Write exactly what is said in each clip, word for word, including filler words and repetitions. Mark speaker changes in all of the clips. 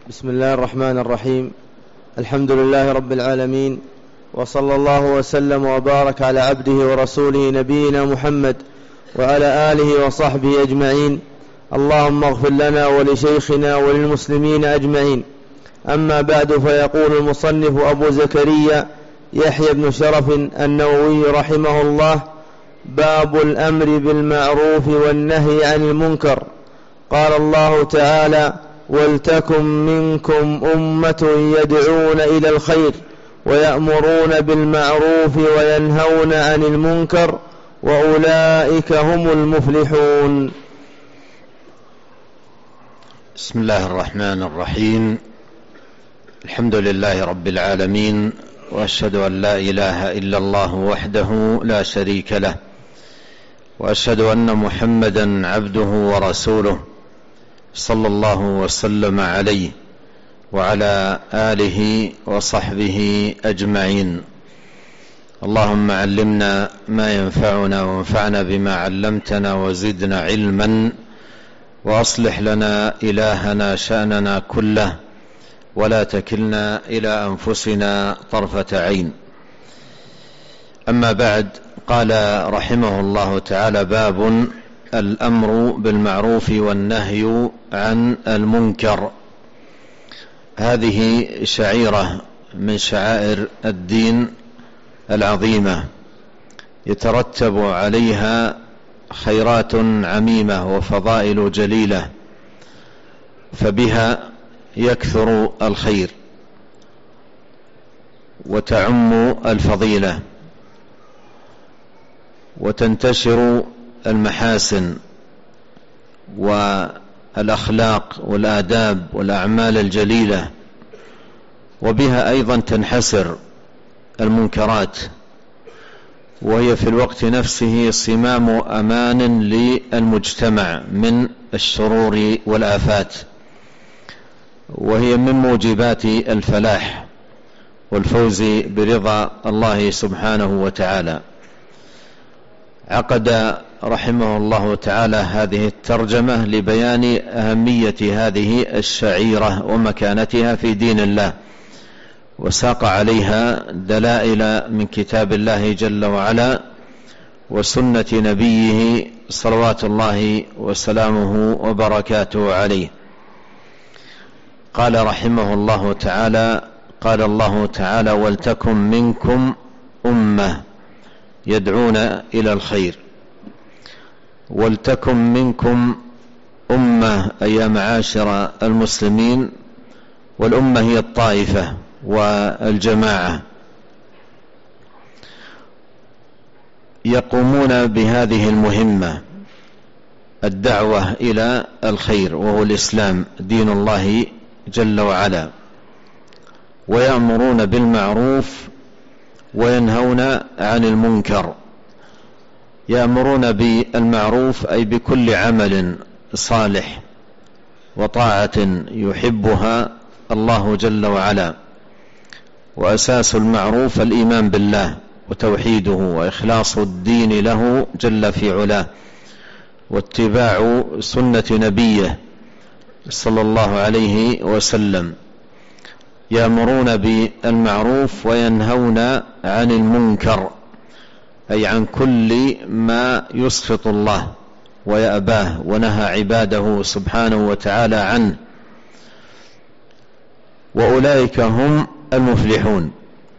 Speaker 1: بسم الله الرحمن الرحيم. الحمد لله رب العالمين، وصلى الله وسلم وبارك على عبده ورسوله نبينا محمد وعلى آله وصحبه أجمعين. اللهم اغفر لنا ولشيخنا وللمسلمين أجمعين. أما بعد، فيقول المصنف أبو زكريا يحيى بن شرف النووي رحمه الله: باب الأمر بالمعروف والنهي عن المنكر. قال الله تعالى: ولتكن منكم أمة يدعون إلى الخير ويأمرون بالمعروف وينهون عن المنكر وأولئك هم المفلحون.
Speaker 2: بسم الله الرحمن الرحيم. الحمد لله رب العالمين، وأشهد أن لا إله إلا الله وحده لا شريك له، وأشهد أن محمدا عبده ورسوله صلى الله وسلم عليه وعلى آله وصحبه أجمعين. اللهم علمنا ما ينفعنا وانفعنا بما علمتنا وزدنا علما، وأصلح لنا إلهنا شأننا كله، ولا تكلنا إلى أنفسنا طرفة عين. أما بعد، قال رحمه الله تعالى: باب الأمر بالمعروف والنهي عن المنكر. هذه شعيرة من شعائر الدين العظيمة يترتب عليها خيرات عميمة وفضائل جليلة، فبها يكثر الخير وتعم الفضيلة وتنتشر المحاسن والأخلاق والآداب والأعمال الجليلة، وبها أيضا تنحسر المنكرات، وهي في الوقت نفسه صمام أمان للمجتمع من الشرور والآفات، وهي من موجبات الفلاح والفوز برضا الله سبحانه وتعالى. عقد رحمه الله تعالى هذه الترجمة لبيان أهمية هذه الشعيرة ومكانتها في دين الله، وساق عليها دلائل من كتاب الله جل وعلا وسنة نبيه صلوات الله وسلامه وبركاته عليه. قال رحمه الله تعالى: قال الله تعالى: ولتكن منكم أمة يدعون إلى الخير. ولتكن منكم أمة أي يا معاشر المسلمين، والأمة هي الطائفة والجماعة، يقومون بهذه المهمة، الدعوة إلى الخير، وهو الإسلام دين الله جل وعلا، ويأمرون بالمعروف وينهون عن المنكر. يأمرون بالمعروف أي بكل عمل صالح وطاعة يحبها الله جل وعلا، وأساس المعروف الإيمان بالله وتوحيده وإخلاص الدين له جل في علاه، واتباع سنة نبيه صلى الله عليه وسلم. يأمرون بالمعروف وينهون عن المنكر أي عن كل ما يسخط الله ويأباه ونهى عباده سبحانه وتعالى عنه، وأولئك هم المفلحون،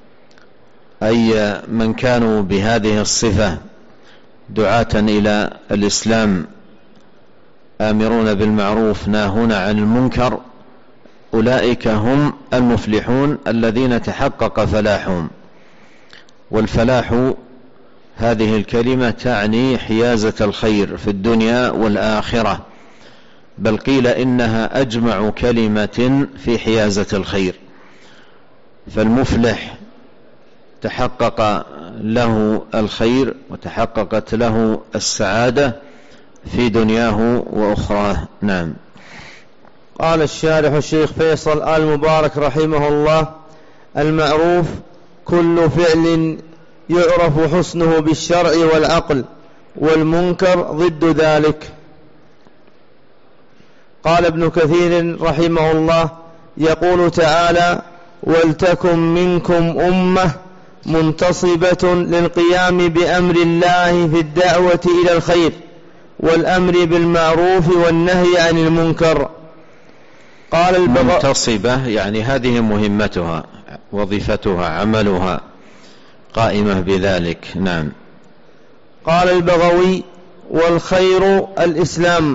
Speaker 2: أي من كانوا بهذه الصفة دعاة إلى الإسلام آمرون بالمعروف ناهون عن المنكر، أولئك هم المفلحون الذين تحقق فلاحهم. والفلاح هذه الكلمة تعني حيازة الخير في الدنيا والآخرة، بل قيل إنها أجمع كلمة في حيازة الخير. فالمفلح تحقق له الخير وتحققت له السعادة في دنياه وأخراه. نعم.
Speaker 1: قال الشارح الشيخ فيصل آل مبارك رحمه الله: المعروف كل فعل يعرف حسنه بالشرع والعقل، والمنكر ضد ذلك. قال ابن كثير رحمه الله: يقول تعالى: ولتكن منكم أمة منتصبة للقيام بأمر الله في الدعوة إلى الخير والأمر بالمعروف والنهي عن المنكر. قال البغ...
Speaker 2: منتصبة يعني هذه مهمتها، وظيفتها، عملها، قائمة بذلك. نعم.
Speaker 1: قال البغوي: والخير الإسلام.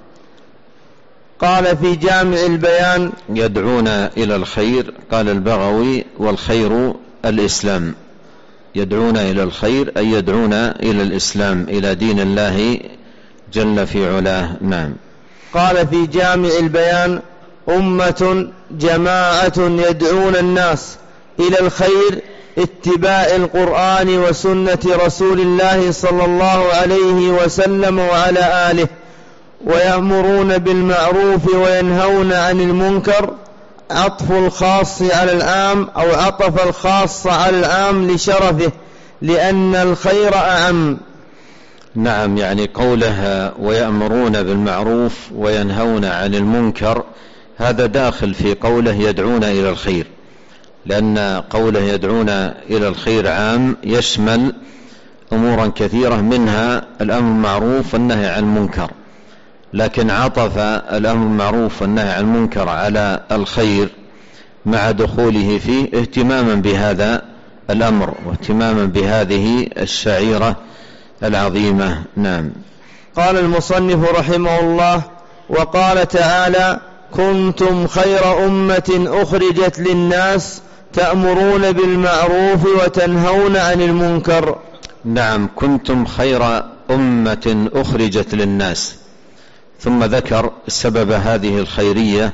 Speaker 1: قال في جامع البيان:
Speaker 2: يدعون إلى الخير. قال البغوي: والخير الإسلام. يدعون إلى الخير أي يدعون إلى الإسلام، إلى دين الله جل في علاه. نعم.
Speaker 1: قال في جامع البيان: أمة جماعة يدعون الناس إلى الخير اتباع القرآن وسنة رسول الله صلى الله عليه وسلم وعلى آله، ويأمرون بالمعروف وينهون عن المنكر. عطف الخاص على العام أو عطف الخاص على العام لشرفه، لأن الخير أعم.
Speaker 2: نعم، يعني قولها ويأمرون بالمعروف وينهون عن المنكر هذا داخل في قوله يدعون إلى الخير، لأن قوله يدعون إلى الخير عام يشمل أمورا كثيرة، منها الأمر بالمعروف والنهي عن المنكر، لكن عطف الأمر بالمعروف والنهي عن المنكر على الخير مع دخوله فيه اهتماما بهذا الأمر واهتماما بهذه الشعيرة العظيمة. نعم.
Speaker 1: قال المصنف رحمه الله: وقال تعالى: كنتم خير أمة أخرجت للناس تأمرون بالمعروف وتنهون عن المنكر.
Speaker 2: نعم، كنتم خير أمة أخرجت للناس، ثم ذكر سبب هذه الخيرية،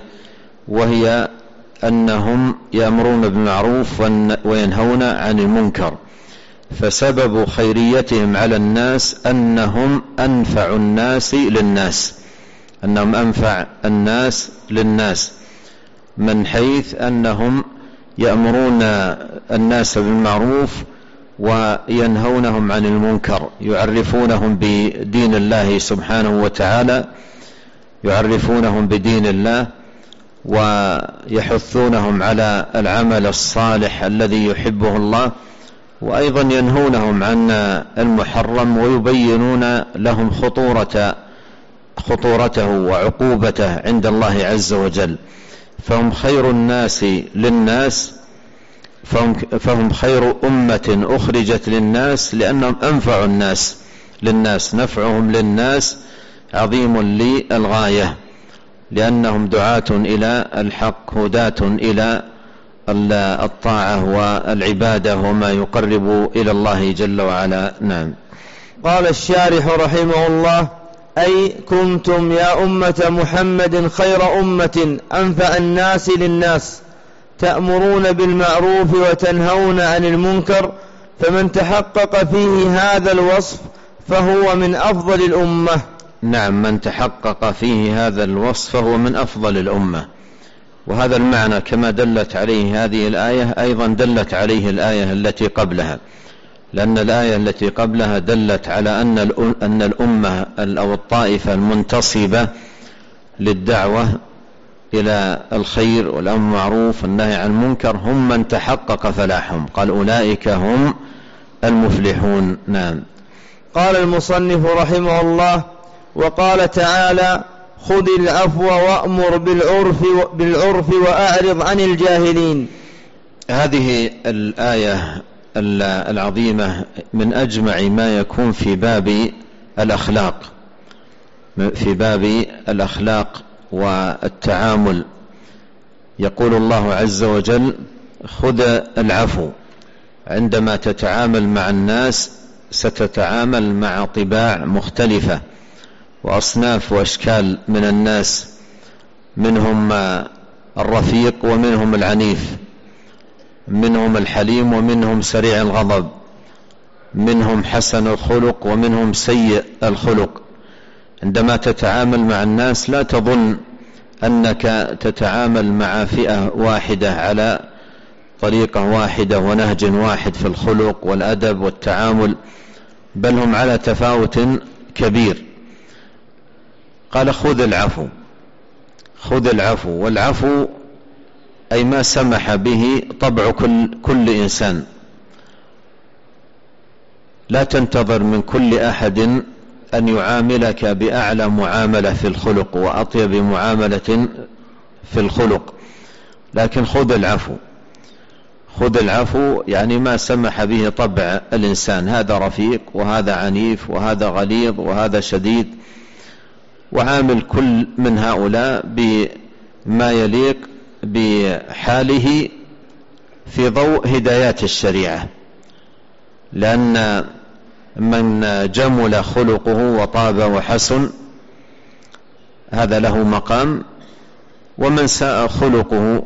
Speaker 2: وهي أنهم يأمرون بالمعروف وينهون عن المنكر، فسبب خيريتهم على الناس أنهم أنفع الناس للناس، أنهم أنفع الناس للناس، من حيث أنهم يأمرون الناس بالمعروف وينهونهم عن المنكر، يعرفونهم بدين الله سبحانه وتعالى، يعرفونهم بدين الله ويحثونهم على العمل الصالح الذي يحبه الله، وأيضا ينهونهم عن المحرم ويبينون لهم خطورة خطورته وعقوبته عند الله عز وجل. فهم خير الناس للناس، فهم, فهم خير أمة أخرجت للناس لأنهم أنفع الناس للناس، نفعهم للناس عظيم للغاية، لأنهم دعاة إلى الحق، هداة إلى الطاعة والعبادة وما يقرب إلى الله جل وعلا. نعم.
Speaker 1: قال الشارح رحمه الله: أي كنتم يا أمة محمد خير أمة أنفع الناس للناس، تأمرون بالمعروف وتنهون عن المنكر، فمن تحقق فيه هذا الوصف فهو من أفضل الأمة.
Speaker 2: نعم، من تحقق فيه هذا الوصف فهو من أفضل الأمة. وهذا المعنى كما دلت عليه هذه الآية أيضا دلت عليه الآية التي قبلها، لأن الآية التي قبلها دلت على أن الأمة أو الطائفة المنتصبة للدعوة إلى الخير والأمر بالمعروف والنهي عن المنكر هم من تحقق فلاحهم، قال أولئك هم المفلحون. نعم.
Speaker 1: قال المصنف رحمه الله: وقال تعالى: خذ العفو وأمر بالعرف, بالعرف وأعرض عن الجاهلين.
Speaker 2: هذه الآية العظيمة من أجمع ما يكون في باب الأخلاق، في باب الأخلاق والتعامل. يقول الله عز وجل: خذ العفو. عندما تتعامل مع الناس ستتعامل مع طباع مختلفة وأصناف وأشكال من الناس، منهم الرفيق ومنهم العنيف، منهم الحليم ومنهم سريع الغضب، منهم حسن الخلق ومنهم سيء الخلق. عندما تتعامل مع الناس لا تظن أنك تتعامل مع فئة واحدة على طريقة واحدة ونهج واحد في الخلق والأدب والتعامل، بل هم على تفاوت كبير. قال: خذ العفو. خذ العفو. والعفو أي ما سمح به طبع كل, كل إنسان. لا تنتظر من كل أحد أن يعاملك بأعلى معاملة في الخلق وأطيب معاملة في الخلق، لكن خذ العفو. خذ العفو يعني ما سمح به طبع الإنسان، هذا رفيق وهذا عنيف وهذا غليظ وهذا شديد، وعامل كل من هؤلاء بما يليق بحاله في ضوء هدايات الشريعة، لأن من جمل خلقه وطاب وحسن هذا له مقام، ومن ساء خلقه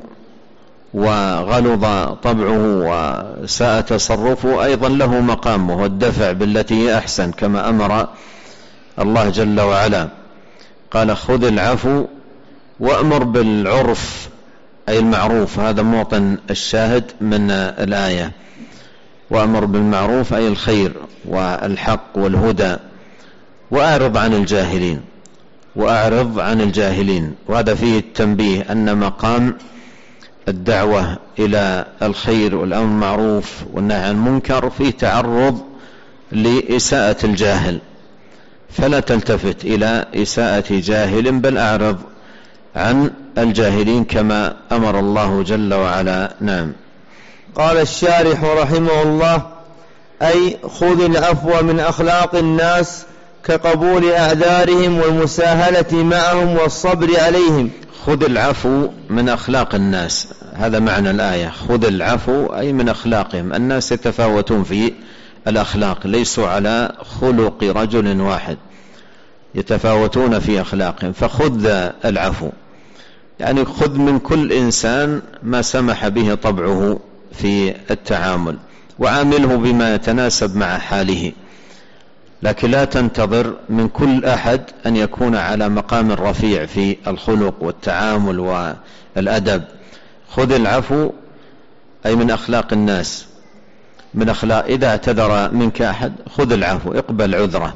Speaker 2: وغلظ طبعه وساء تصرفه أيضا له مقام، وهو الدفع بالتي هي أحسن، كما أمر الله جل وعلا. قال خذ العفو وأمر بالعرف أي المعروف، هذا موطن الشاهد من الآية. وأمر بالمعروف أي الخير والحق والهدى، وأعرض عن الجاهلين. وأعرض عن الجاهلين، وهذا فيه التنبيه أن مقام الدعوة إلى الخير والأمر بالمعروف والنهي عن المنكر فيه تعرض لإساءة الجاهل، فلا تلتفت إلى إساءة جاهل، بل أعرض عن الجاهلين كما أمر الله جل وعلا. نعم.
Speaker 1: قال الشارح رحمه الله: أي خذ العفو من أخلاق الناس كقبول أعذارهم والمساهلة معهم والصبر عليهم.
Speaker 2: خذ العفو من أخلاق الناس، هذا معنى الآية. خذ العفو أي من أخلاقهم. الناس يتفاوتون في الأخلاق، ليسوا على خلق رجل واحد، يتفاوتون في أخلاقهم، فخذ العفو يعني خذ من كل إنسان ما سمح به طبعه في التعامل، وعامله بما يتناسب مع حاله، لكن لا تنتظر من كل أحد أن يكون على مقام رفيع في الخلق والتعامل والأدب. خذ العفو أي من أخلاق الناس، من أخلاق إذا اعتذر منك أحد خذ العفو، اقبل عذره.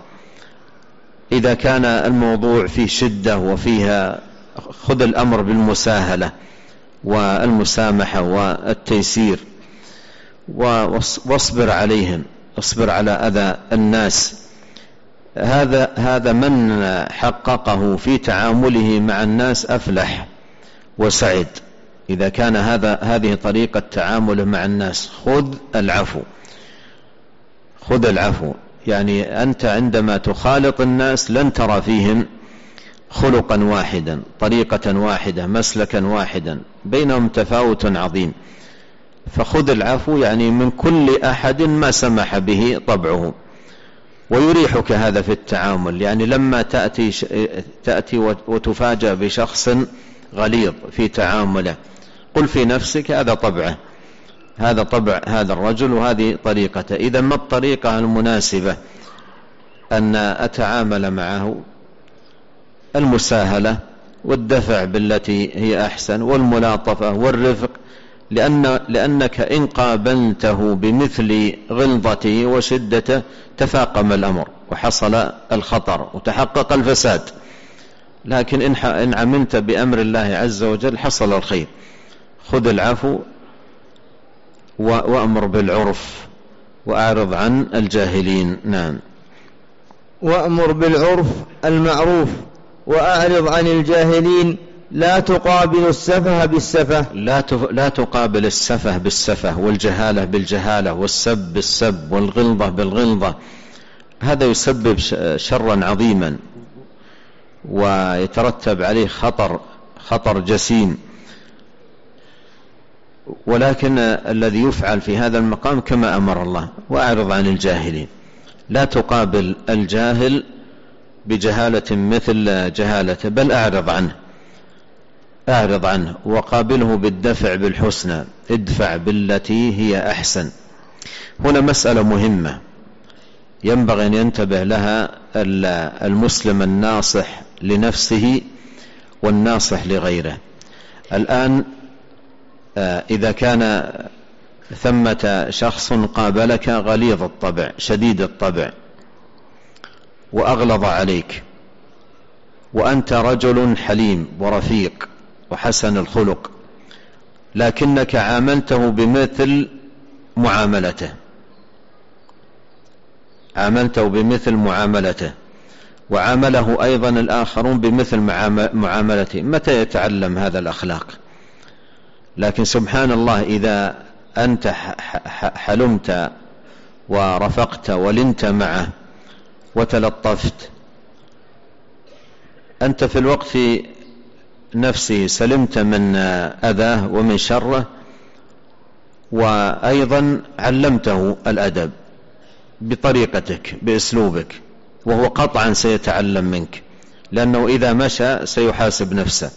Speaker 2: إذا كان الموضوع فيه شدة وفيها خذ الأمر بالمساهلة والمسامحة والتيسير، واصبر عليهم، اصبر على أذى الناس. هذا هذا من حققه في تعامله مع الناس أفلح وسعد، إذا كان هذا هذه طريقة تعامله مع الناس. خذ العفو. خذ العفو يعني أنت عندما تخالط الناس لن ترى فيهم خلقا واحدا، طريقة واحدة، مسلكا واحدا، بينهم تفاوت عظيم. فخذ العفو يعني من كل أحد ما سمح به طبعه، ويريحك هذا في التعامل. يعني لما تأتي, تأتي وتفاجأ بشخص غليظ في تعامله، قل في نفسك هذا طبعه، هذا طبع هذا الرجل وهذه طريقته. إذا ما الطريقة المناسبة أن أتعامل معه؟ المساهلة والدفع بالتي هي أحسن والملاطفة والرفق، لأن لأنك إن قابلته بمثل غلظته وشدته تفاقم الأمر وحصل الخطر وتحقق الفساد، لكن إن عملت بأمر الله عز وجل حصل الخير. خذ العفو وأمر بالعرف وأعرض عن الجاهلين. نعم.
Speaker 1: وأمر بالعرف المعروف وأعرض عن الجاهلين. لا تقابل السفه بالسفه،
Speaker 2: لا لا تقابل السفه بالسفه، والجهالة بالجهالة، والسب بالسب، والغلظة بالغلظة. هذا يسبب شرا عظيما ويترتب عليه خطر خطر جسيم. ولكن الذي يفعل في هذا المقام كما أمر الله: وأعرض عن الجاهلين. لا تقابل الجاهل بجهالة مثل جهالته، بل أعرض عنه، أعرض عنه وقابله بالدفع بالحسنى، ادفع بالتي هي أحسن. هنا مسألة مهمة ينبغي أن ينتبه لها المسلم الناصح لنفسه والناصح لغيره. الآن إذا كان ثمة شخص قابلك غليظ الطبع شديد الطبع وأغلظ عليك، وأنت رجل حليم ورفيق وحسن الخلق، لكنك عاملته بمثل معاملته عاملته بمثل معاملته وعامله أيضا الآخرون بمثل معاملته. متى يتعلم هذا الأخلاق؟ لكن سبحان الله إذا أنت حلمت ورفقت ولنت معه وتلطفت، أنت في الوقت نفسه سلمت من أذاه ومن شره، وأيضا علمته الأدب بطريقتك بأسلوبك، وهو قطعا سيتعلم منك، لأنه إذا مشى سيحاسب نفسه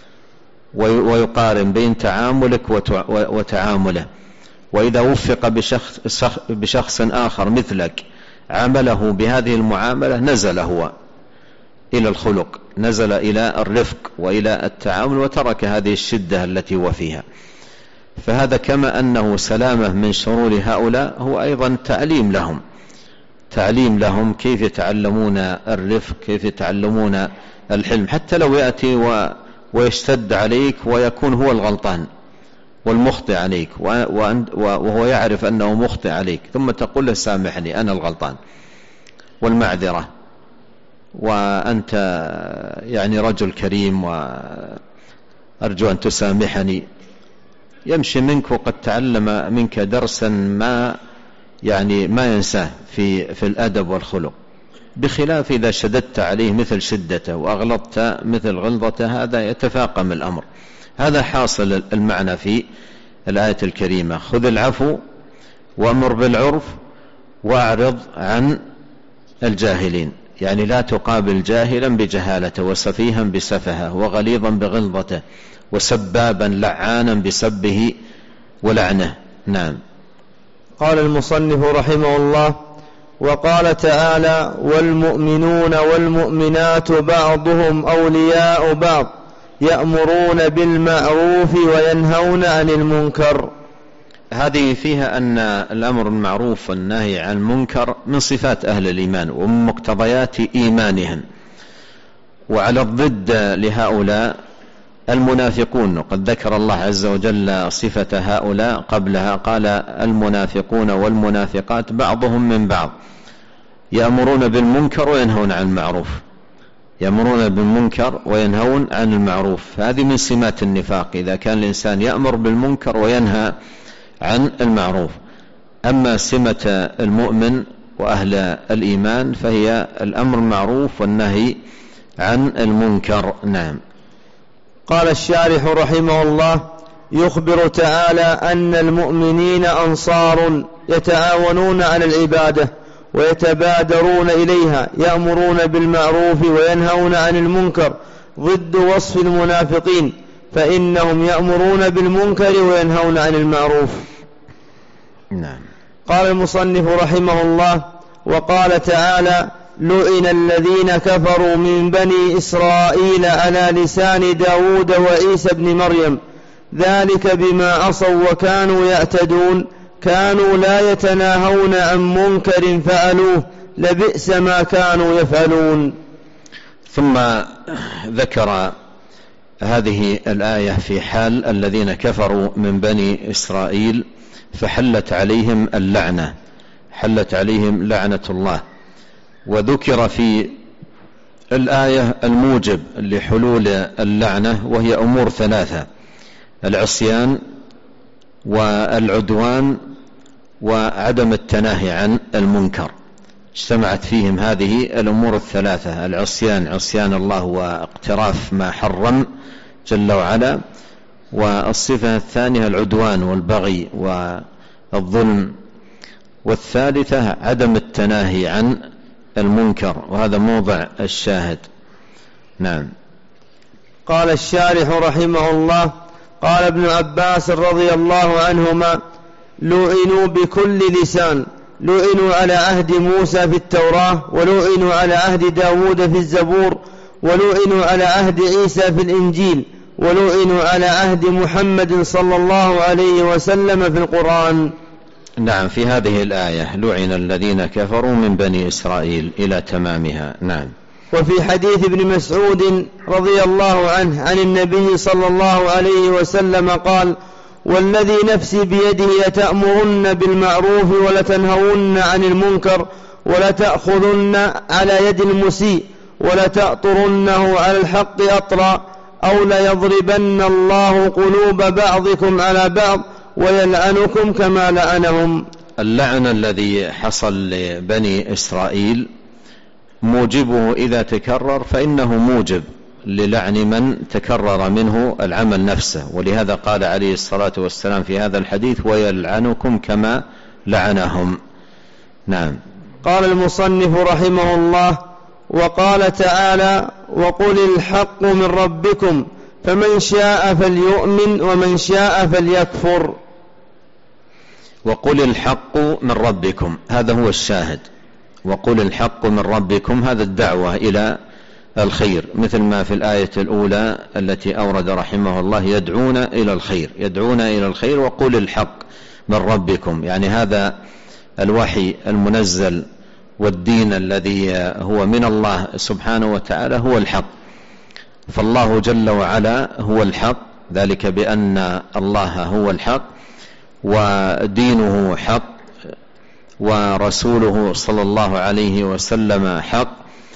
Speaker 2: ويقارن بين تعاملك وتعامله. وإذا وفق بشخص, بشخص آخر مثلك عامله بهذه المعاملة نزل هو إلى الخلق، نزل إلى الرفق وإلى التعامل، وترك هذه الشدة التي هو فيها. فهذا كما أنه سلامة من شرور هؤلاء، هو أيضا تعليم لهم تعليم لهم كيف يتعلمون الرفق، كيف يتعلمون الحلم، حتى لو يأتي ويشتد عليك ويكون هو الغلطان والمخطئ عليك، وهو يعرف أنه مخطئ عليك، ثم تقول له سامحني أنا الغلطان والمعذرة، وأنت يعني رجل كريم وأرجو أن تسامحني، يمشي منك وقد تعلم منك درسا ما يعني ما ينساه في في الأدب والخلق، بخلاف إذا شددت عليه مثل شدته وأغلطت مثل غلظته، هذا يتفاقم الأمر. هذا حاصل المعنى في الآية الكريمة: خذ العفو وأمر بالعرف وأعرض عن الجاهلين، يعني لا تقابل جاهلا بجهالته، وسفيها بسفهه، وغليظا بغلظته، وسبابا لعانا بسبه ولعنه. نعم.
Speaker 1: قال المصنف رحمه الله: وقال تعالى: والمؤمنون والمؤمنات بعضهم أولياء بعض يأمرون بالمعروف وينهون عن المنكر.
Speaker 2: هذه فيها أن الأمر بالمعروف والنهي عن المنكر من صفات أهل الإيمان ومن مقتضيات إيمانهم، وعلى الضد لهؤلاء المنافقون. وقد ذكر الله عز وجل صفة هؤلاء قبلها، قال: المنافقون والمنافقات بعضهم من بعض يأمرون بالمنكر وينهون عن المعروف، يأمرون بالمنكر وينهون عن المعروف. هذه من سمات النفاق، إذا كان الإنسان يأمر بالمنكر وينهى عن المعروف. أما سمة المؤمن وأهل الإيمان فهي الأمر بالمعروف والنهي عن المنكر. نعم.
Speaker 1: قال الشارح رحمه الله: يخبر تعالى أن المؤمنين أنصار يتعاونون على العبادة ويتبادرون إليها، يأمرون بالمعروف وينهون عن المنكر، ضد وصف المنافقين، فإنهم يأمرون بالمنكر وينهون عن المعروف.
Speaker 2: نعم.
Speaker 1: قال المصنف رحمه الله: وقال تعالى: لعن الذين كفروا من بني إسرائيل على لسان داود وعيسى بن مريم، ذلك بما عصوا وكانوا يعتدون، كانوا لا يتناهون عن منكر فعلوه، لبئس ما كانوا يفعلون.
Speaker 2: ثم ذكر هذه الآية في حال الذين كفروا من بني إسرائيل، فحلت عليهم اللعنة، حلت عليهم لعنة الله. وذكر في الآية الموجب لحلول اللعنة، وهي أمور ثلاثة: العصيان والعدوان وعدم التناهي عن المنكر. اجتمعت فيهم هذه الأمور الثلاثة: العصيان، عصيان الله واقتراف ما حرم جل وعلا، والصفة الثانية العدوان والبغي والظلم، والثالثة عدم التناهي عن المنكر، وهذا موضع الشاهد. نعم.
Speaker 1: قال الشارح رحمه الله: قال ابن عباس رضي الله عنهما: لعنوا بكل لسان، لعنوا على عهد موسى في التوراة، ولعنوا على عهد داود في الزبور، ولعنوا على عهد عيسى في الإنجيل، ولعنوا على عهد محمد صلى الله عليه وسلم في القرآن.
Speaker 2: نعم. في هذه الآية لعن الذين كفروا من بني إسرائيل إلى تمامها. نعم.
Speaker 1: وفي حديث ابن مسعود رضي الله عنه عن النبي صلى الله عليه وسلم قال: والذي نفسي بيده لتأمرن بالمعروف ولتنهون عن المنكر ولتأخذن على يد المسيء ولتأطرنه على الحق أطرا أو ليضربن الله قلوب بعضكم على بعض ويلعنكم كما لعنهم.
Speaker 2: اللعن الذي حصل لبني إسرائيل موجبه إذا تكرر فإنه موجب للعن من تكرر منه العمل نفسه، ولهذا قال عليه الصلاة والسلام في هذا الحديث ويلعنكم كما لعنهم. نعم.
Speaker 1: قال المصنف رحمه الله: وقال تعالى: وقل الحق من ربكم فمن شاء فليؤمن ومن شاء فليكفر.
Speaker 2: وقل الحق من ربكم، هذا هو الشاهد. وقل الحق من ربكم، هذا الدعوة إلى الخير، مثل ما في الآية الأولى التي أورد رحمه الله يدعون إلى الخير، يدعون إلى الخير. وقل الحق من ربكم، يعني هذا الوحي المنزل والدين الذي هو من الله سبحانه وتعالى هو الحق، فالله جل وعلا هو الحق، ذلك بأن الله هو الحق ودينه حق ورسوله صلى الله عليه وسلم حق.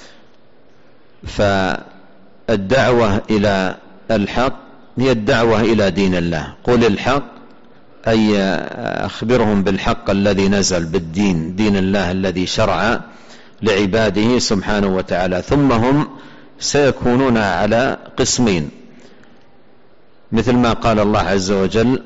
Speaker 2: فالدعوة إلى الحق هي الدعوة إلى دين الله. قل الحق أي أخبرهم بالحق الذي نزل، بالدين، دين الله الذي شرع لعباده سبحانه وتعالى. ثم هم سيكونون على قسمين، مثل ما قال الله عز وجل: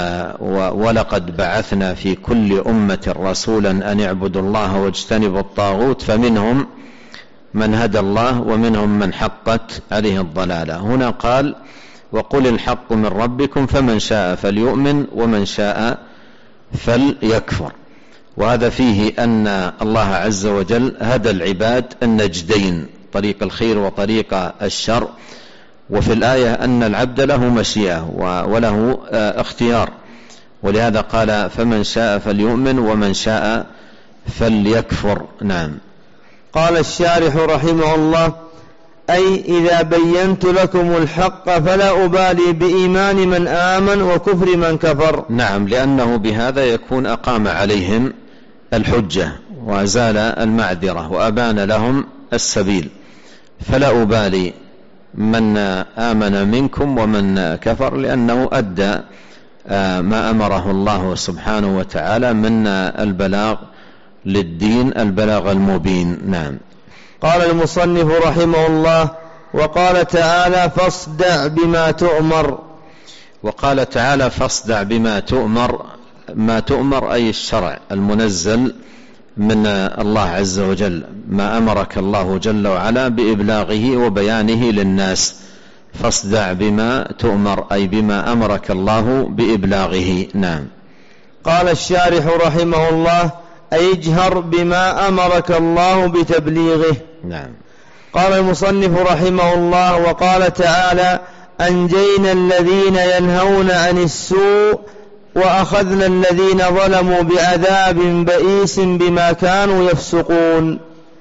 Speaker 2: ولقد بعثنا في كل أمة رسولا أن اعبدوا الله واجتنبوا الطاغوت فمنهم من هدى الله ومنهم من حقت عليه الضلالة. هنا قال: وقل الحق من ربكم فمن شاء فليؤمن ومن شاء فليكفر. وهذا فيه أن الله عز وجل هدى العباد النجدين، طريق الخير وطريق الشر. وفي الآية أن العبد له مشيئة وله اختيار، ولهذا قال: فمن شاء فليؤمن ومن شاء فليكفر. نعم.
Speaker 1: قال الشارح رحمه الله: أي إذا بينت لكم الحق فلا أبالي بإيمان من آمن وكفر من كفر.
Speaker 2: نعم، لأنه بهذا يكون أقام عليهم الحجة وأزال المعذرة وأبان لهم السبيل، فلا أبالي من آمن منكم ومن كفر، لأنه أدى ما أمره الله سبحانه وتعالى من البلاغ للدين، البلاغ المبين. نعم.
Speaker 1: قال المصنف رحمه الله: وقال تعالى: فاصدع بما تؤمر.
Speaker 2: وقال تعالى: فاصدع بما تؤمر. ما تؤمر أي الشرع المنزل من الله عز وجل، ما أمرك الله جل وعلا بإبلاغه وبيانه للناس. فاصدع بما تؤمر أي بما أمرك الله بإبلاغه. نعم.
Speaker 1: قال الشارح رحمه الله: أي اجهر بما أمرك الله بتبليغه.
Speaker 2: نعم.
Speaker 1: قال المصنف رحمه الله: وقال تعالى: أنجينا الذين ينهون عن السوء وأخذنا الذين ظلموا بعذاب بئيس بما كانوا يفسقون.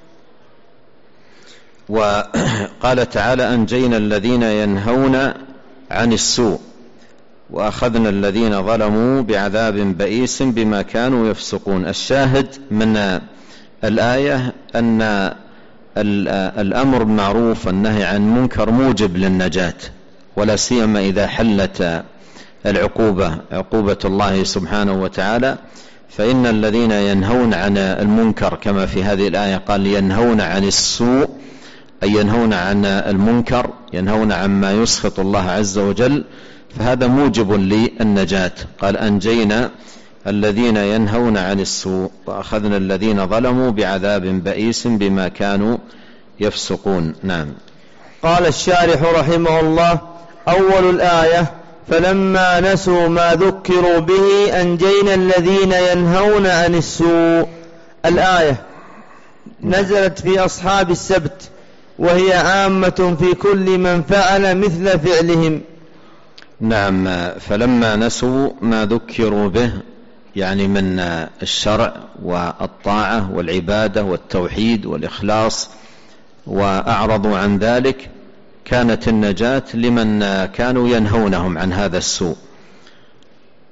Speaker 2: وقال تعالى: أنجينا الذين ينهون عن السوء وأخذنا الذين ظلموا بعذاب بئيس بما كانوا يفسقون. الشاهد من الآية أن الأمر بالمعروف والنهي عن المنكر موجب للنجاة، ولا سيما إذا حلت العقوبة، عقوبة الله سبحانه وتعالى، فإن الذين ينهون عن المنكر كما في هذه الآية قال: ينهون عن السوء أي ينهون عن المنكر، ينهون عما يسخط الله عز وجل، فهذا موجب للنجاة. قال: أنجينا الذين ينهون عن السوء وأخذنا الذين ظلموا بعذاب بئيس بما كانوا يفسقون. نعم.
Speaker 1: قال الشارح رحمه الله: أول الآية: فلما نسوا ما ذكروا به أنجينا الذين ينهون عن السوء. الآية نزلت في أصحاب السبت، وهي عامة في كل من فعل مثل فعلهم.
Speaker 2: نعم. فلما نسوا ما ذكروا به يعني من الشرع والطاعة والعبادة والتوحيد والإخلاص وأعرضوا عن ذلك، كانت النجاة لمن كانوا ينهونهم عن هذا السوء.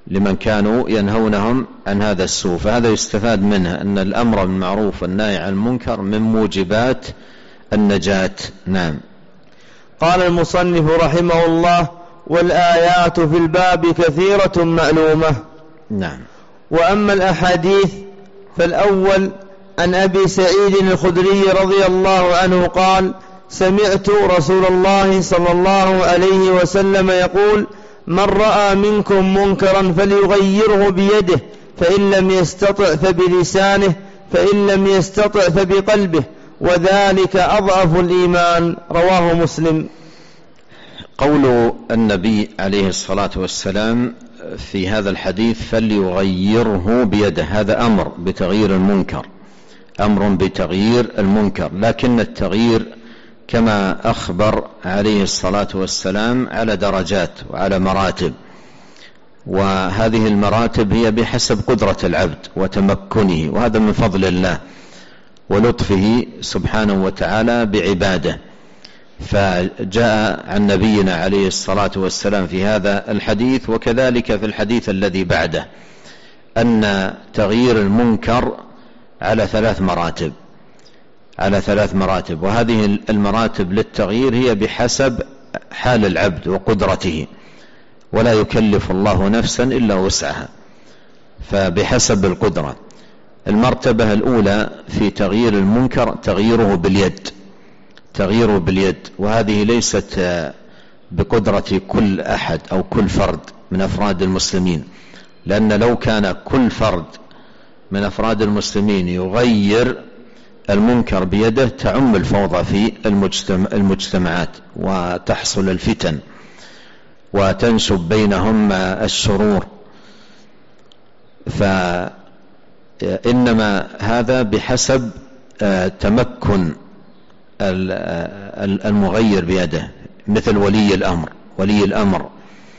Speaker 2: لمن كانوا ينهونهم عن هذا السوء. فهذا يستفاد منه أن الأمر بالمعروف والنهي عن المنكر من موجبات النجاة. نعم.
Speaker 1: قال المصنف رحمه الله: والآيات في الباب كثيرة معلومة.
Speaker 2: نعم.
Speaker 1: وأما الأحاديث فالأول عن أبي سعيد الخدري رضي الله عنه قال: سمعت رسول الله صلى الله عليه وسلم يقول: من رأى منكم منكرا فليغيره بيده، فإن لم يستطع فبلسانه، فإن لم يستطع فبقلبه، وذلك أضعف الإيمان. رواه مسلم.
Speaker 2: قول النبي عليه الصلاة والسلام في هذا الحديث فليغيره بيده، هذا أمر بتغيير المنكر، أمر بتغيير المنكر، لكن التغيير كما أخبر عليه الصلاة والسلام على درجات وعلى مراتب، وهذه المراتب هي بحسب قدرة العبد وتمكنه، وهذا من فضل الله ولطفه سبحانه وتعالى بعباده. فجاء عن نبينا عليه الصلاة والسلام في هذا الحديث وكذلك في الحديث الذي بعده أن تغيير المنكر على ثلاث مراتب على ثلاث مراتب وهذه المراتب للتغيير هي بحسب حال العبد وقدرته، ولا يكلف الله نفسا إلا وسعها، فبحسب القدرة. المرتبة الأولى في تغيير المنكر تغييره باليد تغييره باليد وهذه ليست بقدرة كل أحد أو كل فرد من أفراد المسلمين، لأن لو كان كل فرد من أفراد المسلمين يغير المنكر بيده تعم الفوضى في المجتمعات وتحصل الفتن وتنشب بينهم الشرور. فإنما هذا بحسب تمكن المغير بيده، مثل ولي الأمر ولي الأمر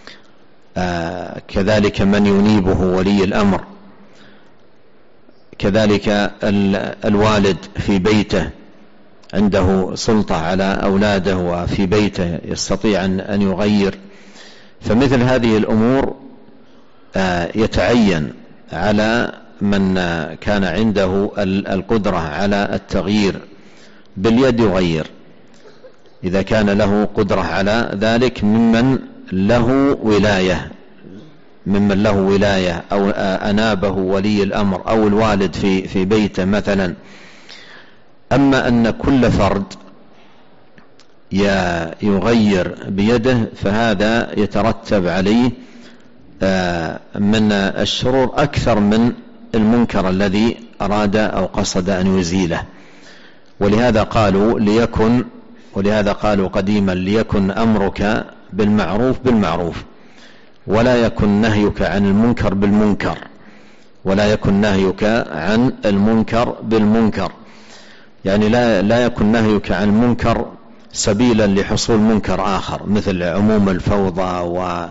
Speaker 2: كذلك من ينيبه ولي الأمر، كذلك الوالد في بيته عنده سلطة على أولاده وفي بيته يستطيع أن يغير. فمثل هذه الأمور يتعين على من كان عنده القدرة على التغيير باليد يغير إذا كان له قدرة على ذلك ممن له ولاية ممن له ولاية أو أنابه ولي الأمر أو الوالد في في بيته مثلا. أما أن كل فرد يغير بيده فهذا يترتب عليه من الشرور أكثر من المنكر الذي أراد أو قصد أن يزيله. ولهذا قالوا ليكن ولهذا قالوا قديما ليكن أمرك بالمعروف بالمعروف ولا يكن نهيك عن المنكر بالمنكر ولا يكن نهيك عن المنكر بالمنكر يعني لا لا يكن نهيك عن المنكر سبيلا لحصول منكر آخر مثل عموم الفوضى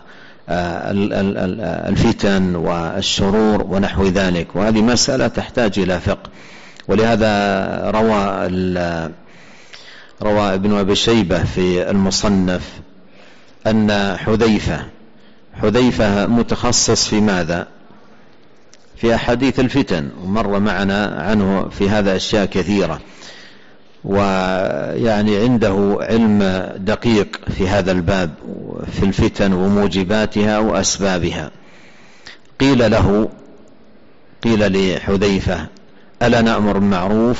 Speaker 2: والفتن والشرور ونحو ذلك، وهذه مسألة تحتاج إلى فقه. ولهذا روى روى ابن أبي شيبة في المصنف أن حذيفة حذيفة متخصص في ماذا؟ في أحاديث الفتن، ومر معنا عنه في هذا أشياء كثيرة، ويعني عنده علم دقيق في هذا الباب في الفتن وموجباتها وأسبابها. قيل له قيل لحذيفة ألا نأمر بالمعروف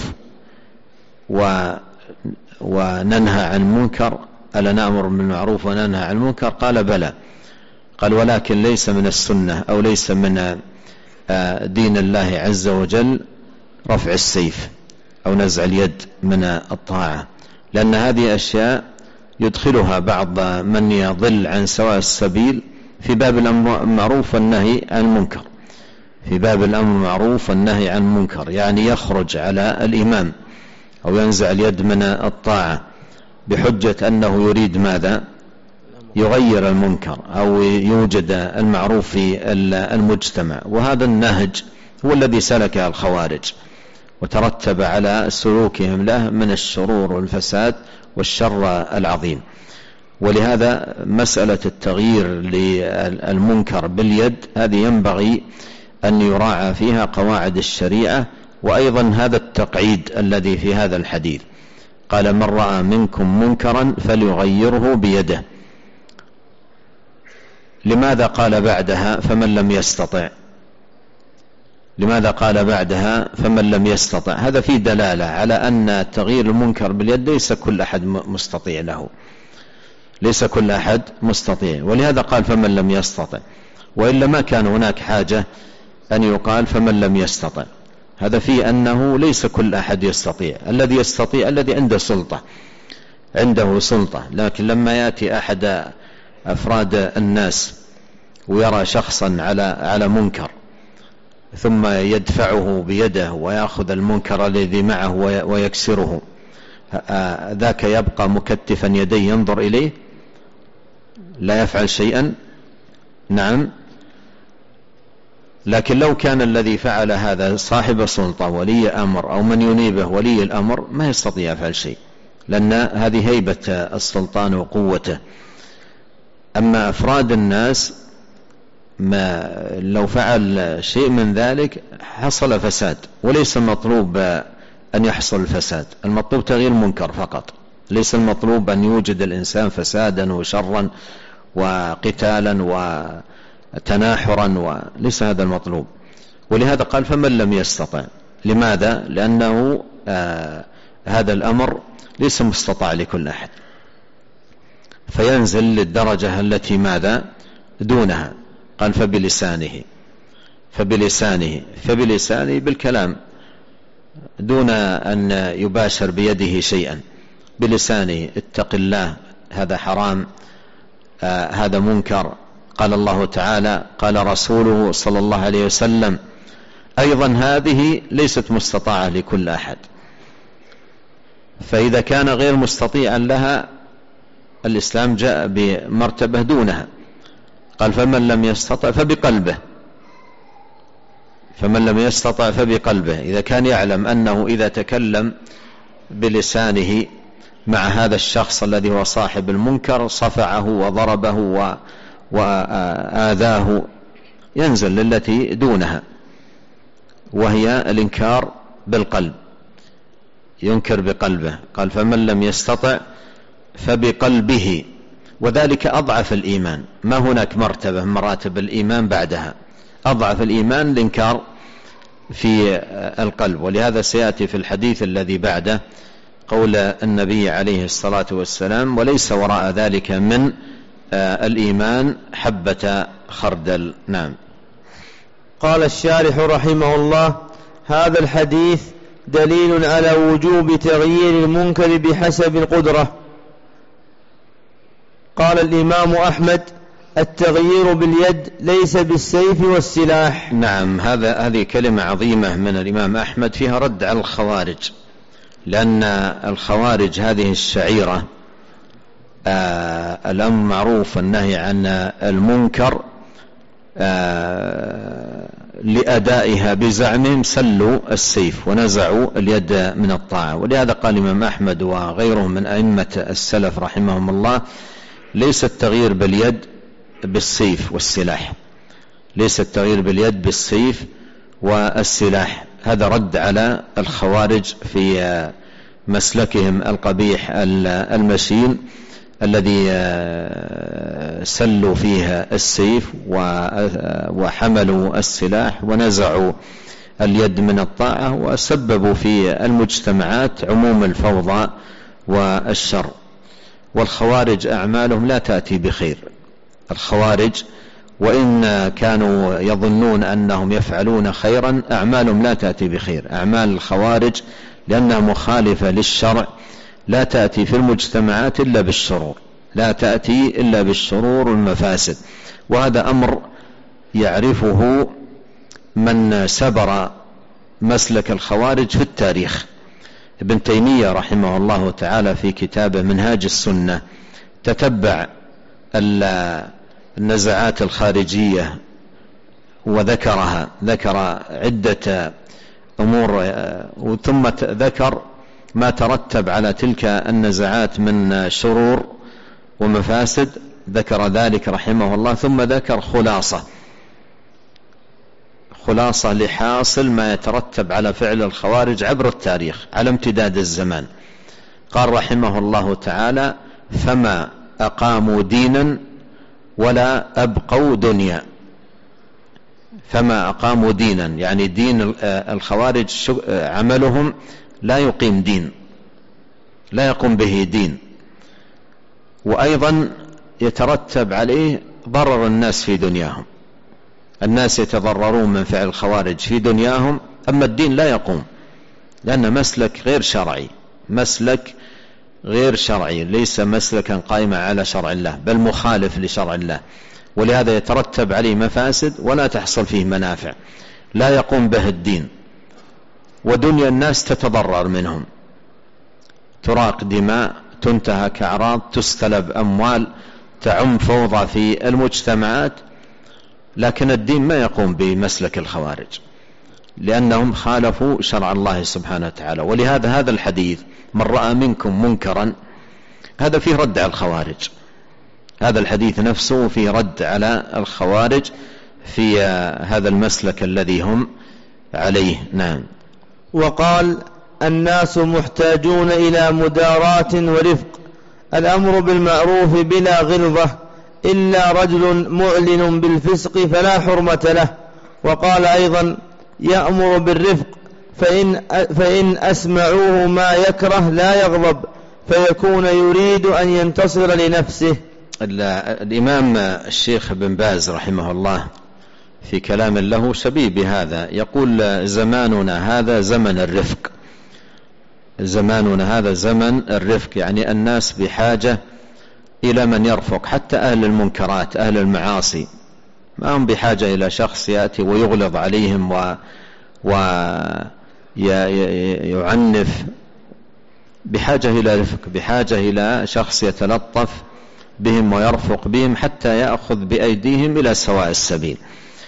Speaker 2: وننهى عن المنكر ألا نأمر بالمعروف وننهى عن المنكر؟ قال بلى. قال ولكن ليس من السنة أو ليس من دين الله عز وجل رفع السيف أو نزع اليد من الطاعة، لأن هذه أشياء يدخلها بعض من يضل عن سواء السبيل في باب الأمر المعروف والنهي عن المنكر في باب الأمر المعروف والنهي عن المنكر يعني يخرج على الإمام أو ينزع اليد من الطاعة بحجة أنه يريد ماذا؟ يغير المنكر أو يوجد المعروف في المجتمع. وهذا النهج هو الذي سلكه الخوارج وترتب على سلوكهم له من الشرور والفساد والشر العظيم. ولهذا مسألة التغيير للمنكر باليد هذه ينبغي أن يراعى فيها قواعد الشريعة، وأيضا هذا التقعيد الذي في هذا الحديث، قال من رأى منكم منكرا فليغيره بيده. لماذا قال بعدها فمن لم يستطع؟ لماذا قال بعدها فمن لم يستطع؟ هذا فيه دلالة على أن تغيير المنكر باليد ليس كل أحد مستطيع له، ليس كل أحد مستطيع، ولهذا قال فمن لم يستطع، وإلا ما كان هناك حاجة أن يقال فمن لم يستطع. هذا فيه أنه ليس كل أحد يستطيع، الذي يستطيع الذي عنده سلطة، عنده سلطة. لكن لما يأتي أحد أفراد الناس ويرى شخصا على على منكر ثم يدفعه بيده ويأخذ المنكر الذي معه ويكسره، ذاك يبقى مكتفا يديه ينظر إليه لا يفعل شيئا؟ نعم. لكن لو كان الذي فعل هذا صاحب سلطة ولي أمر أو من ينيبه ولي الأمر ما يستطيع يفعل شيء، لأن هذه هيبة السلطان وقوته. أما أفراد الناس ما لو فعل شيء من ذلك حصل فساد، وليس المطلوب أن يحصل الفساد، المطلوب تغيير المنكر فقط، ليس المطلوب أن يوجد الإنسان فسادا وشرا وقتالا وتناحرا، وليس هذا المطلوب. ولهذا قال فمن لم يستطع. لماذا؟ لأنه آه هذا الأمر ليس مستطاع لكل أحد، فينزل للدرجة التي ماذا دونها. قال فبلسانه، فبلسانه فبلسانه بالكلام دون أن يباشر بيده شيئا، بلسانه اتق الله هذا حرام، آه هذا منكر. قال الله تعالى قال رسوله صلى الله عليه وسلم أيضا هذه ليست مستطاعة لكل أحد، فإذا كان غير مستطيعا لها الإسلام جاء بمرتبة دونها. قال فمن لم يستطع فبقلبه، فمن لم يستطع فبقلبه، إذا كان يعلم أنه إذا تكلم بلسانه مع هذا الشخص الذي هو صاحب المنكر صفعه وضربه وآذاه، ينزل للتي دونها وهي الإنكار بالقلب، ينكر بقلبه. قال فمن لم يستطع فبقلبه، وذلك أضعف الإيمان، ما هناك مرتبة من مراتب الإيمان بعدها، أضعف الإيمان الإنكار في القلب. ولهذا سيأتي في الحديث الذي بعده قول النبي عليه الصلاة والسلام وليس وراء ذلك من الإيمان حبة خردل. نعم.
Speaker 1: قال الشارح رحمه الله هذا الحديث دليل على وجوب تغيير المنكر بحسب القدرة. قال الإمام أحمد التغيير باليد ليس بالسيف والسلاح.
Speaker 2: نعم، هذا هذه كلمة عظيمة من الإمام أحمد فيها رد على الخوارج، لأن الخوارج هذه الشعيرة آه الأمر معروف النهي عن المنكر آه لأدائها بزعمهم سلوا السيف ونزعوا اليد من الطاعة. ولهذا قال الإمام أحمد وغيرهم من أئمة السلف رحمهم الله ليس التغيير باليد بالسيف والسلاح، ليس التغيير باليد بالسيف والسلاح. هذا رد على الخوارج في مسلكهم القبيح المشين الذي سلوا فيها السيف وحملوا السلاح ونزعوا اليد من الطاعة وسببوا في المجتمعات عموم الفوضى والشر. والخوارج أعمالهم لا تأتي بخير. الخوارج وإن كانوا يظنون أنهم يفعلون خيرا أعمالهم لا تأتي بخير. أعمال الخوارج لأنها مخالفة للشرع لا تأتي في المجتمعات إلا بالشرور، لا تأتي إلا بالشرور والمفاسد. وهذا أمر يعرفه من سبر مسلك الخوارج في التاريخ. ابن تيمية رحمه الله تعالى في كتابه منهاج السنة تتبع النزعات الخارجية وذكرها، ذكر عدة أمور ثم ذكر ما ترتب على تلك النزعات من شرور ومفاسد، ذكر ذلك رحمه الله، ثم ذكر خلاصة خلاصة لحاصل ما يترتب على فعل الخوارج عبر التاريخ على امتداد الزمان. قال رحمه الله تعالى: فما أقاموا دينا ولا أبقوا دنيا. فما أقاموا دينا يعني دين الخوارج عملهم لا يقيم دين، لا يقوم به دين، وأيضا يترتب عليه ضرر الناس في دنياهم. الناس يتضررون من فعل الخوارج في دنياهم، أما الدين لا يقوم، لأن مسلك غير شرعي، مسلك غير شرعي، ليس مسلكا قائما على شرع الله، بل مخالف لشرع الله، ولهذا يترتب عليه مفاسد ولا تحصل فيه منافع، لا يقوم به الدين، ودنيا الناس تتضرر منهم، تراق دماء، تنتهك أعراض، تستلب أموال، تعم فوضى في المجتمعات. لكن الدين ما يقوم بمسلك الخوارج، لأنهم خالفوا شرع الله سبحانه وتعالى. ولهذا هذا الحديث: من رأى منكم منكرا، هذا فيه رد على الخوارج، هذا الحديث نفسه فيه رد على الخوارج في هذا المسلك الذي هم عليه. نعم.
Speaker 1: وقال: الناس محتاجون إلى مداراة ورفق، الأمر بالمعروف بلا غلظة، إلا رجل معلن بالفسق فلا حرمة له. وقال أيضا: يأمر بالرفق، فإن, فإن أسمعوه ما يكره لا يغضب، فيكون يريد أن ينتصر لنفسه.
Speaker 2: الإمام الشيخ بن باز رحمه الله في كلام له شبيه بهذا، يقول: زماننا هذا زمن الرفق، زماننا هذا زمن الرفق، يعني الناس بحاجة إلى من يرفق، حتى أهل المنكرات أهل المعاصي ما هم بحاجة إلى شخص يأتي ويغلظ عليهم و ويعنف، بحاجة إلى رفق، بحاجة إلى شخص يتلطف بهم ويرفق بهم حتى يأخذ بأيديهم إلى سواء السبيل،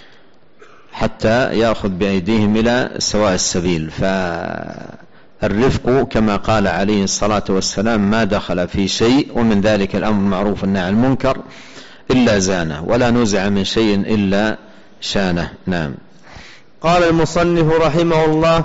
Speaker 2: حتى يأخذ بأيديهم إلى سواء السبيل. فالرفق كما قال عليه الصلاة والسلام: ما دخل في شيء ومن ذلك الأمر المعروف والنهي عن المنكر إلا زانه، ولا نزع من شيء إلا شانه. نعم.
Speaker 1: قال المصنف رحمه الله: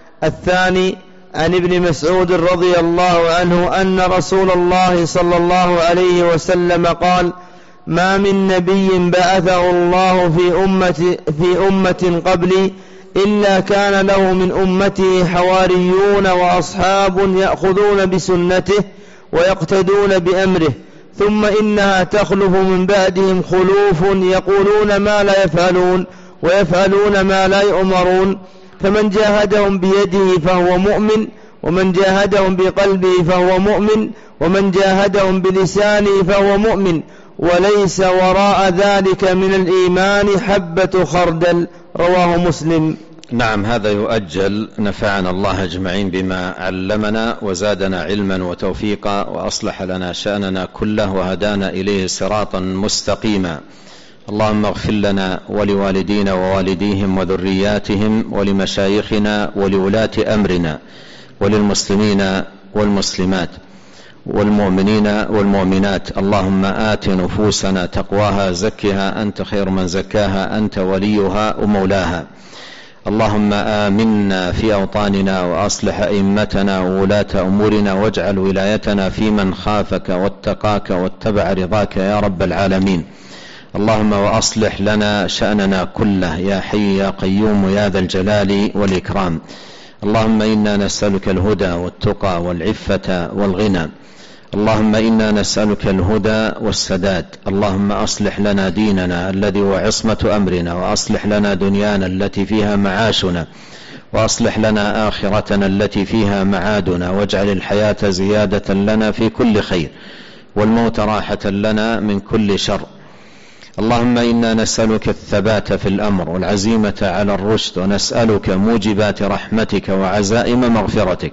Speaker 1: الثاني عن ابن مسعود رضي الله عنه أن رسول الله صلى الله عليه وسلم قال: ما من نبي بعثه الله في أمة, في أمة قبلي إلا كان له من أمته حواريون وأصحاب يأخذون بسنته ويقتدون بأمره، ثم إنها تخلف من بعدهم خلوف يقولون ما لا يفعلون ويفعلون ما لا يؤمرون، فمن جاهدهم بيده فهو مؤمن، ومن جاهدهم بقلبه فهو مؤمن، ومن جاهدهم بلسانه فهو مؤمن، وليس وراء ذلك من الإيمان حبة خردل. رواه مسلم.
Speaker 2: نعم. هذا يؤجل. نفعنا الله أجمعين بما علمنا وزادنا علما وتوفيقا وأصلح لنا شأننا كله وهدانا إليه صراطا مستقيما. اللهم اغفر لنا ولوالدينا ووالديهم وذرياتهم ولمشايخنا ولولاة أمرنا وللمسلمين والمسلمات والمؤمنين والمؤمنات. اللهم آت نفوسنا تقواها، زكها أنت خير من زكاها، أنت وليها ومولاها. اللهم آمنا في أوطاننا وأصلح أئمتنا وولاة أمورنا، واجعل ولايتنا في من خافك واتقاك واتبع رضاك يا رب العالمين. اللهم وأصلح لنا شأننا كله يا حي يا قيوم يا ذا الجلال والإكرام. اللهم إنا نسألك الهدى والتقى والعفة والغنى. اللهم إنا نسألك الهدى والسداد. اللهم أصلح لنا ديننا الذي هو عصمة أمرنا، وأصلح لنا دنيانا التي فيها معاشنا، وأصلح لنا آخرتنا التي فيها معادنا، واجعل الحياة زيادة لنا في كل خير، والموت راحة لنا من كل شر. اللهم إنا نسألك الثبات في الأمر والعزيمة على الرشد، ونسألك موجبات رحمتك وعزائم مغفرتك،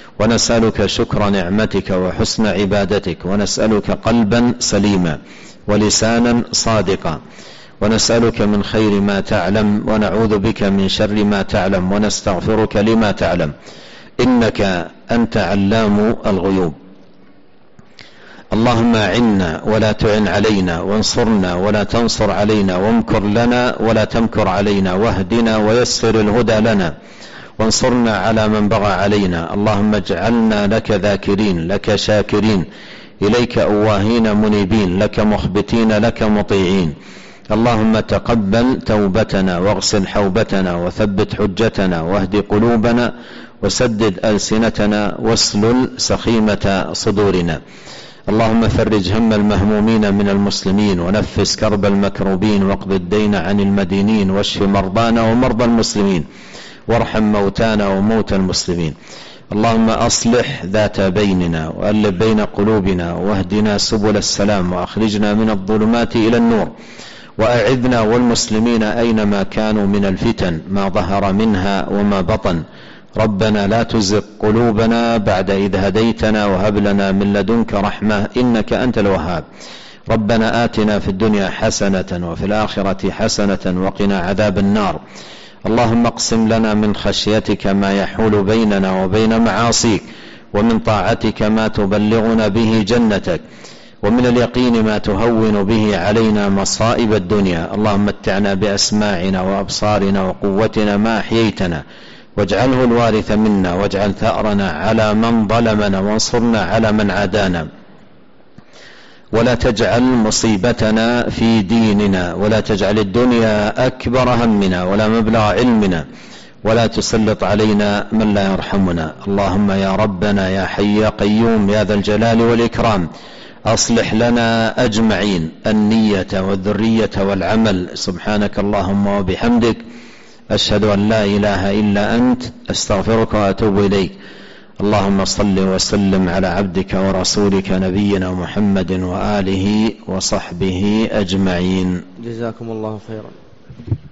Speaker 2: ونسألك شكر نعمتك وحسن عبادتك، ونسألك قلبا سليما ولسانا صادقا، ونسألك من خير ما تعلم، ونعوذ بك من شر ما تعلم، ونستغفرك لما تعلم، إنك أنت علام الغيوب. اللهم أعنا ولا تعن علينا، وانصرنا ولا تنصر علينا، وامكر لنا ولا تمكر علينا، واهدنا ويسر الهدى لنا، وانصرنا على من بغى علينا. اللهم اجعلنا لك ذاكرين، لك شاكرين، إليك أواهين منيبين، لك مخبتين، لك مطيعين. اللهم تقبل توبتنا، واغسل حوبتنا، وثبت حجتنا، واهد قلوبنا، وسدد ألسنتنا، واسلل سخيمة صدورنا. اللهم فرج هم المهمومين من المسلمين، ونفس كرب المكروبين، واقض الدين عن المدينين، واشف مرضانا ومرضى المسلمين، وارحم موتانا وموتى المسلمين. اللهم أصلح ذات بيننا، وألف بين قلوبنا، واهدنا سبل السلام، وأخرجنا من الظلمات إلى النور، وأعذنا والمسلمين أينما كانوا من الفتن ما ظهر منها وما بطن. ربنا لا تزغ قلوبنا بعد إذ هديتنا، وهب لنا من لدنك رحمة إنك أنت الوهاب. ربنا آتنا في الدنيا حسنة وفي الآخرة حسنة وقنا عذاب النار. اللهم اقسم لنا من خشيتك ما يحول بيننا وبين معاصيك، ومن طاعتك ما تبلغنا به جنتك، ومن اليقين ما تهون به علينا مصائب الدنيا. اللهم متعنا بأسماعنا وأبصارنا وقوتنا ما أحييتنا، واجعله الوارث منا، واجعل ثأرنا على من ظلمنا، وانصرنا على من عادانا، ولا تجعل مصيبتنا في ديننا، ولا تجعل الدنيا أكبر همنا ولا مبلغ علمنا، ولا تسلط علينا من لا يرحمنا. اللهم يا ربنا يا حي يا قيوم يا ذا الجلال والإكرام، أصلح لنا أجمعين النية والذرية والعمل. سبحانك اللهم وبحمدك، أشهد أن لا إله إلا أنت، أستغفرك وأتوب إليك. اللهم صل وسلم على عبدك ورسولك نبينا محمد وآله وصحبه أجمعين.
Speaker 1: جزاكم الله خيرا.